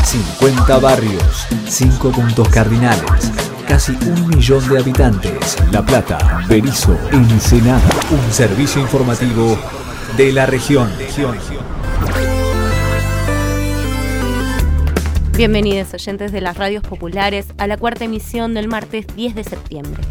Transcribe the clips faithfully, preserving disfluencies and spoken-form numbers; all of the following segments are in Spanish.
cincuenta barrios, cinco puntos cardinales, casi un millón de habitantes. La Plata, Berisso, Ensenada. Un servicio informativo de la región. Bienvenidos oyentes de las radios populares a la cuarta emisión del martes diez de septiembre.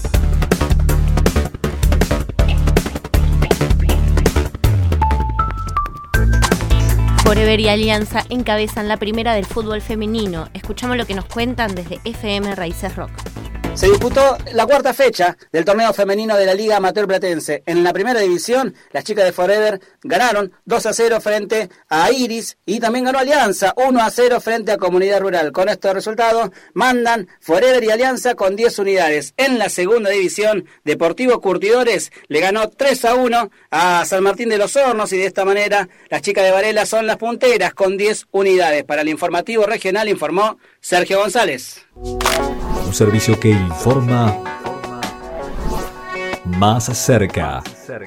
Forever y Alianza encabezan la primera del fútbol femenino. Escuchamos lo que nos cuentan desde F M Raíces Rock. Se disputó la cuarta fecha del torneo femenino de la Liga Amateur Platense. En la primera división, las chicas de Forever ganaron dos a cero frente a Iris y también ganó Alianza uno a cero frente a Comunidad Rural. Con estos resultados mandan Forever y Alianza con diez unidades. En la segunda división, Deportivo Curtidores le ganó tres a uno a San Martín de los Hornos y de esta manera las chicas de Varela son las punteras con diez unidades. Para el informativo regional informó Sergio González. Un servicio que informa más cerca.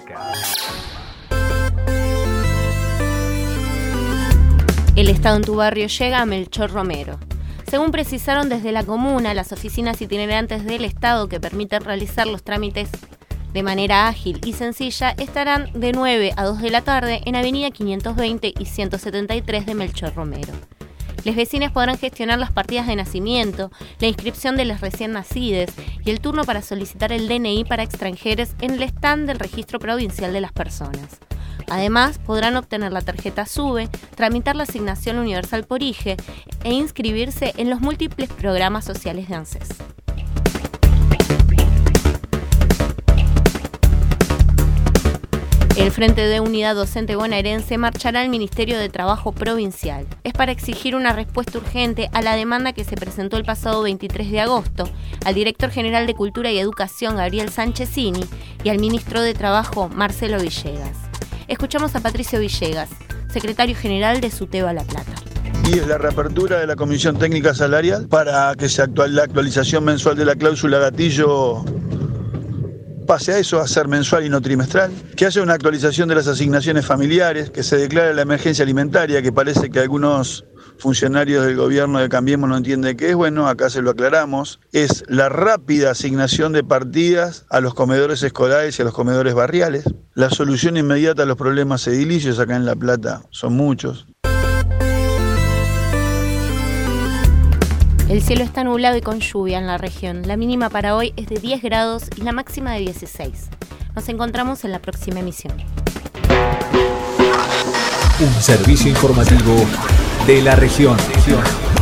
El Estado en tu barrio llega a Melchor Romero. Según precisaron desde la comuna, las oficinas itinerantes del Estado que permiten realizar los trámites de manera ágil y sencilla estarán de nueve a dos de la tarde en Avenida quinientos veinte y ciento setenta y tres de Melchor Romero. Los vecinos podrán gestionar las partidas de nacimiento, la inscripción de los recién nacidos y el turno para solicitar el D N I para extranjeros en el stand del Registro Provincial de las Personas. Además, podrán obtener la tarjeta SUBE, tramitar la asignación universal por I G E e inscribirse en los múltiples programas sociales de ANSES. El Frente de Unidad Docente Bonaerense marchará al Ministerio de Trabajo Provincial. Es para exigir una respuesta urgente a la demanda que se presentó el pasado veintitrés de agosto al director general de Cultura y Educación, Gabriel Sanchezini, y al ministro de Trabajo, Marcelo Villegas. Escuchamos a Patricio Villegas, secretario general de SUTEBA La Plata. Y es la reapertura de la Comisión Técnica Salarial para que se actual, la actualización mensual de la cláusula gatillo pase a eso, a ser mensual y no trimestral, que haya una actualización de las asignaciones familiares, que se declare la emergencia alimentaria, que parece que algunos funcionarios del gobierno de Cambiemos no entienden qué es, bueno, acá se lo aclaramos, es la rápida asignación de partidas a los comedores escolares y a los comedores barriales, la solución inmediata a los problemas edilicios acá en La Plata, son muchos. El cielo está nublado y con lluvia en la región. La mínima para hoy es de diez grados y la máxima de dieciséis. Nos encontramos en la próxima emisión. Un servicio informativo de la región.